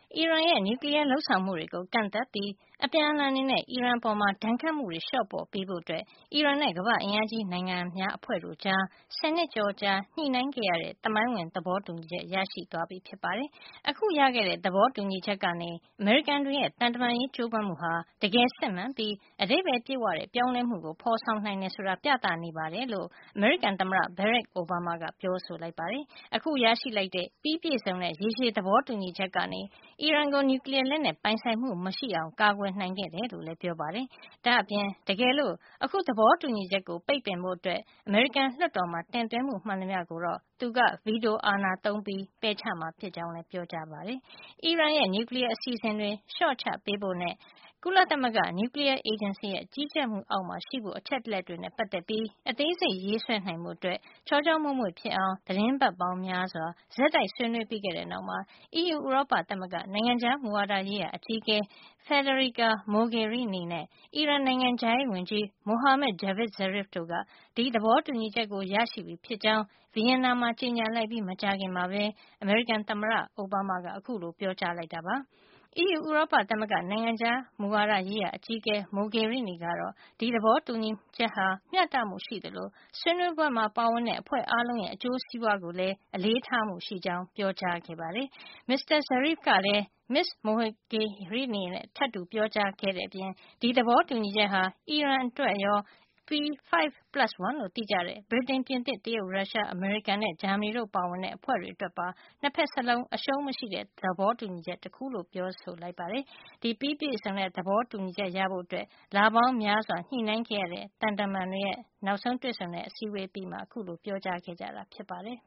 အီရန်ရဲ့ နျူကလီးယားလုပ်ဆောင်မှုတွေကို ကန့်သတ်ပြီး အပြန်အလှန်အနေနဲ့ အီရန်အပေါ် ဒဏ်ခတ်မှုတွေ လျှော့ပေါ့ပေးဖို့ အီရန်နဲ့ ကမ္ဘာ့အင်အားကြီးနိုင်ငံများအဖွဲ့တို့ကြား ၁၀ နှစ်ကျော်ကြာ ညှိနှိုင်းခဲ့ရတဲ့ သမိုင်းဝင် သဘောတူညီချက် ရရှိသွားပြီ ဖြစ်ပါတယ်။ အခုရခဲ့တဲ့ သဘောတူညီချက်ကနေ အမေရိကန်တွေရဲ့ သံတမန်ရေးကြိုးပမ်းမှုဟာ တကယ်စစ်မှန်ပြီး အဓိပ္ပါယ်ပြည့်ဝတဲ့ ပြောင်းလဲမှုကို ဖေါ်ဆောင်နိုင်တယ်ဆိုတာ ပြသနေတယ်လို့ အမေရိကန်သမ္မတ Barack Obama ကပြောဆိုလိုက်ပါတယ်။ အခုရရှိလိုက်တဲ့ ပြီးပြည့်စုံတဲ့ ရေရှည်သဘောတူညီချက်ကနေ အီရန်ကို နျူကလီးယားလက်နက်ပိုင်ဆိုင်မှု မရှိအောင် ကာကွယ်နိုင်ခဲ့တယ်လို့လည်း ပြောပါတယ်။ ဒါ့အပြင် တကယ်လို့ အခုသဘောတူညီချက်ကို ပိတ်ပင်ဖို့ အမေရိကန်လွှတ်တော်မှာ တင်သွင်းမှု မှန်သမျှကိုတော့ သူက ဗီတိုအာဏာသုံး ပယ်ချမှာ ဖြစ်ကြောင်းလည်း ပြောကြားခဲ့ပါတယ်။ အီရန်ရဲ့ နျူကလီးယားအစီအစဉ်တွေ လျှော့ချပေးဖို့နဲ့ ကုလသမဂ္ဂ နျူကလီးယားအေဂျင်စီရဲ့ ကြီးကြပ်မှုအောက်မှာရှိဖို့ အချက်တွေနဲ့ ပတ်သက်ပြီး အသေးစိတ်ရေးဆွဲနိုင်ဖို့ ချောချောမွေ့မွေ့ဖြစ်အောင် သီတင်းပတ်ပေါင်းများစွာ ဆက်တိုက်ဆွေးနွေးပြီးခဲ့တဲ့နောက်မှာ အီးယူ ဥရောပသမဂ္ဂ နိုင်ငံခြားမူဝါဒရေးရာအကြီးအကဲ Federica Mogherini နဲ့ အီရန်နိုင်ငံခြားရေးဝန်ကြီး Mohammad Javad Zarif တို့က ဒီသဘောတူညီချက်ကို ရရှိပြီဖြစ်ကြောင်း ဗီယင်နာမှာ ကြေညာလိုက်ပြီး မကြာခင်မှာပဲ အမေရိကန်သမ္မတ အိုဘားမားက အခုလို ပြောကြားလိုက်တာပါ။ အီးယူ ဥရောပသမဂ္ဂ နိုင်ငံခြားမူဝါဒရေးရာအကြီးအကဲ Mogherini ကတော့ ဒီသဘောတူညီချက်ဟာ မျှတမှုရှိသလို ဆွေးနွေးပွဲမှာ ပါဝင်တဲ့ အဖွဲ့အားလုံးရဲ့ အကျိုးစီးပွားကိုလည်း အလေးထားမှုရှိကြောင်း ပြောကြားခဲ့ပါတယ်။ မစ္စတာ Zarif ကလည်း မစ္စ Mogherini နဲ့ ထပ်တူပြောကြားခဲ့တဲ့အပြင် ဒီသဘောတူညီချက်ဟာ အီရန်အတွက်ရော P5+1 လို့သိကြတဲ့ ဗြိတိန်၊ ပြင်သစ်၊ တရုတ်၊ ရုရှား၊ အမေရိကန်နဲ့ ဂျာမဏီတို့ပါဝင်တဲ့ အဖွဲ့တွေအတွက်ပါ ၂ ဖက်စလုံး အရှုံးမရှိတဲ့ သဘောတူညီချက် တခုလို့ ပြောဆိုလိုက်ပါတယ်။ ဒီပြီးပြည့်စုံတဲ့ သဘောတူညီချက်ရဖို့ လပေါင်းများစွာ ညှိနှိုင်းခဲ့ရတဲ့ သံတမန်တွေရဲ့ နောက်ဆုံးတွေ့ဆုံတဲ့ အစည်းဝေးအပြီးမှာ အခုလို ပြောကြားခဲ့ကြတာ ဖြစ်ပါတယ်